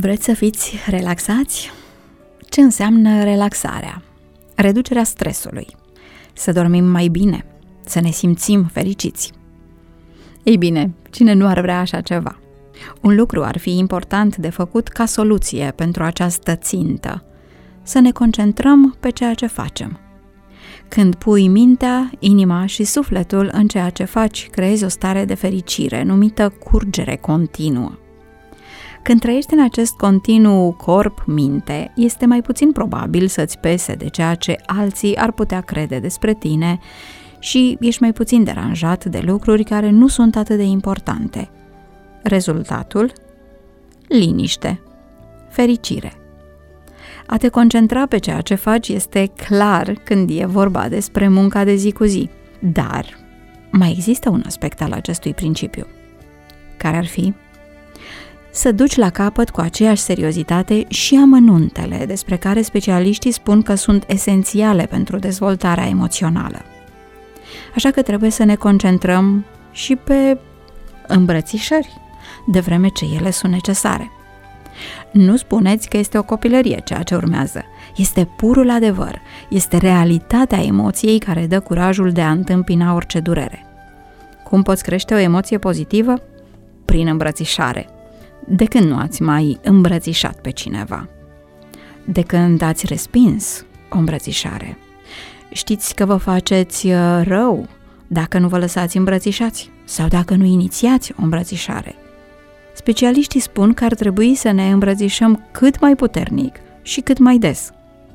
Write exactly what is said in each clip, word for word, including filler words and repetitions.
Vreți să fiți relaxați? Ce înseamnă relaxarea? Reducerea stresului, să dormim mai bine, să ne simțim fericiți. Ei bine, cine nu ar vrea așa ceva? Un lucru ar fi important de făcut ca soluție pentru această țintă: să ne concentrăm pe ceea ce facem. Când pui mintea, inima și sufletul în ceea ce faci, creezi o stare de fericire numită curgere continuă. Când trăiești în acest continuu corp-minte, este mai puțin probabil să-ți pese de ceea ce alții ar putea crede despre tine și ești mai puțin deranjat de lucruri care nu sunt atât de importante. Rezultatul? Liniște, fericire. A te concentra pe ceea ce faci este clar când e vorba despre munca de zi cu zi, dar mai există un aspect al acestui principiu. Care ar fi? Să duci la capăt cu aceeași seriozitate și amănuntele despre care specialiștii spun că sunt esențiale pentru dezvoltarea emoțională. Așa că trebuie să ne concentrăm și pe îmbrățișări, de vreme ce ele sunt necesare. Nu spuneți că este o copilărie ceea ce urmează. Este purul adevăr, este realitatea emoției care dă curajul de a întâmpina orice durere. Cum poți crește o emoție pozitivă? Prin îmbrățișare. De când nu ați mai îmbrățișat pe cineva? De când ați respins o îmbrățișare? Știți că vă faceți rău dacă nu vă lăsați îmbrățișați sau dacă nu inițiați o îmbrățișare. Specialiștii spun că ar trebui să ne îmbrățișăm cât mai puternic și cât mai des.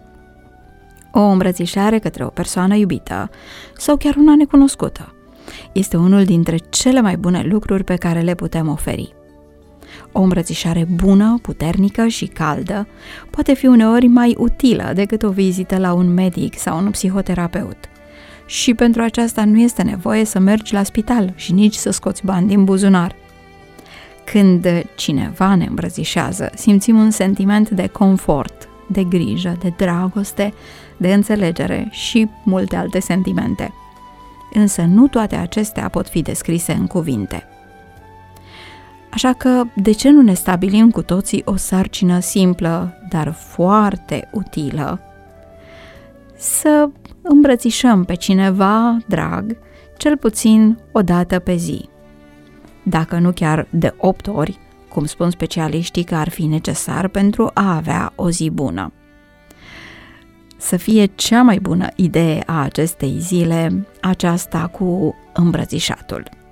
O îmbrățișare către o persoană iubită sau chiar una necunoscută este unul dintre cele mai bune lucruri pe care le putem oferi. O îmbrățișare bună, puternică și caldă poate fi uneori mai utilă decât o vizită la un medic sau un psihoterapeut. Și pentru aceasta nu este nevoie să mergi la spital și nici să scoți bani din buzunar. Când cineva ne îmbrățișează, simțim un sentiment de confort, de grijă, de dragoste, de înțelegere și multe alte sentimente. Însă nu toate acestea pot fi descrise în cuvinte. Așa că, de ce nu ne stabilim cu toții o sarcină simplă, dar foarte utilă? Să îmbrățișăm pe cineva drag, cel puțin o dată pe zi. Dacă nu chiar de opt ori, cum spun specialiștii că ar fi necesar pentru a avea o zi bună. Să fie cea mai bună idee a acestei zile aceasta cu îmbrățișatul.